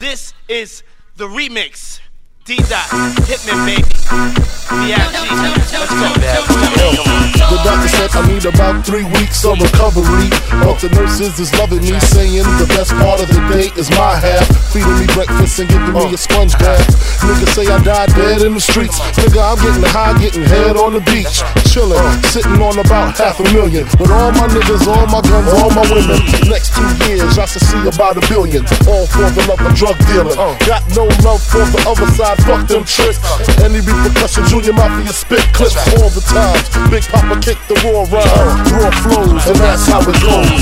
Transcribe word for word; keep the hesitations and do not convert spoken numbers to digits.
This is the remix. D-Dot, hit me, baby. B I G, let's go. The doctor said I need about three weeks of recovery. But the nurses is loving me, saying the best part of the day is my half. Feeding me breakfast and giving me a sponge bath. Niggas say I died dead in the streets. Nigga, I'm getting high, getting head on the beach. Chillin', sitting on about half a million. With all my niggas, all my guns, all my women. Next two years, I should see about a billion. All for the love of drug dealing. Got no love for the other side. Fuck them tricks. Any repercussion, Junior Mafia spit clips all the time. Big Papa kick the raw rhyme, raw flows, and that's how it goes.